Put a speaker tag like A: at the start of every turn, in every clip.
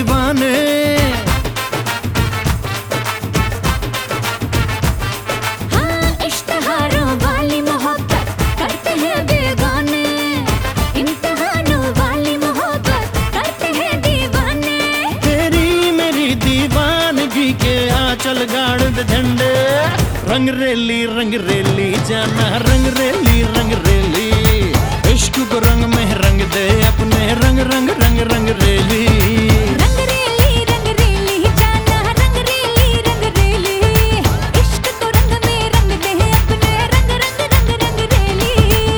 A: दीवाने।
B: हाँ, इश्तिहारों वाली मोहब्बत करते हैं बेगाने, इम्तिहानों वाली मोहब्बत करते हैं दीवाने।
A: तेरी मेरी दीवानगी के आंचल गाड़ दे झंडे, रंग रेली जाना रंग रेली, इश्क को रंग में रंग दे अपने रंग रंग रंग रंग रेली।
B: रंग रेली जाना रंग रेली, इश्क को रंग में रंग दे अपने रंग रंग रंग रंग रेली।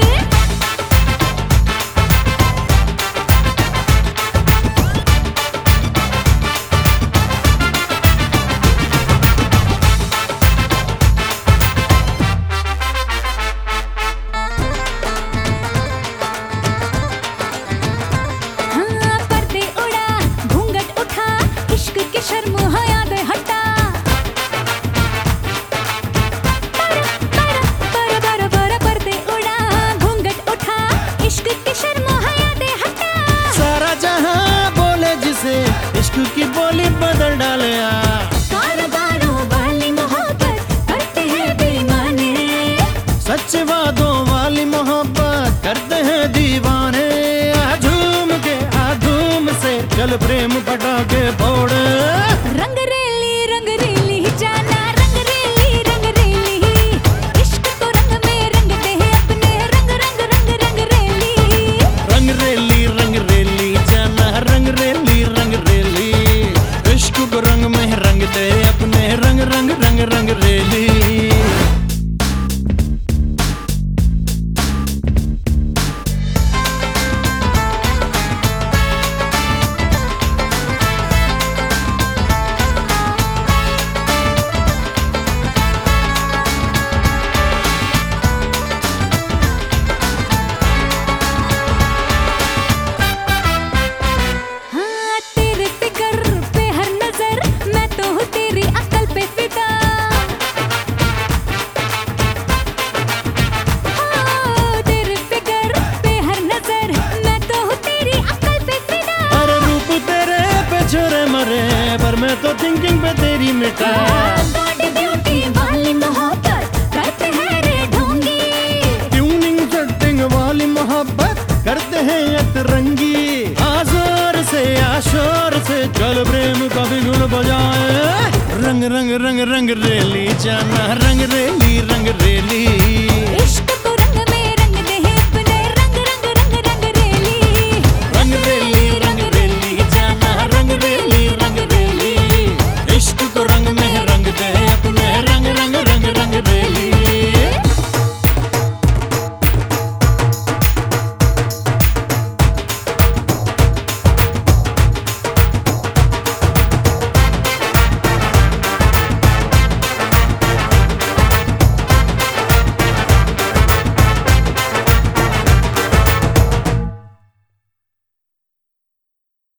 B: शर्म हया दे हटा, पर्दे उड़ा घूंघट उठा, इश्क की शर्म हया दे हटा।
A: सारा जहां बोले जिसे इश्क की बोली बदल डाले।
B: कारोबारों वाली मोहब्बत करते हैं बेईमाने,
A: सच्चे वादों वाली मोहब्बत करते हैं दीवाने। धूम से चल प्रेम पटाखे फोड़,
B: रंग रेली जाना रंग रेली, इश्क को रंग में रंग दे अपने रंग रंग रंग रंग रेली।
A: रंग रेली जाना रंग रेली, इश्क को रंग में रंग दे अपने रंग रंग रंग रंग रेली। पर मैं तो थिंकिंग पे तेरी मिटा।
B: बॉडी ब्यूटी वाली मोहब्बत करते हैं रे ढोंगी,
A: ट्यूनिंग सेटिंग वाली मोहब्बत करते हैं अतरंगी। आजोर से आशोर से चल प्रेम का बिगुल बजाए, रंग रेली जाना रंग रेली।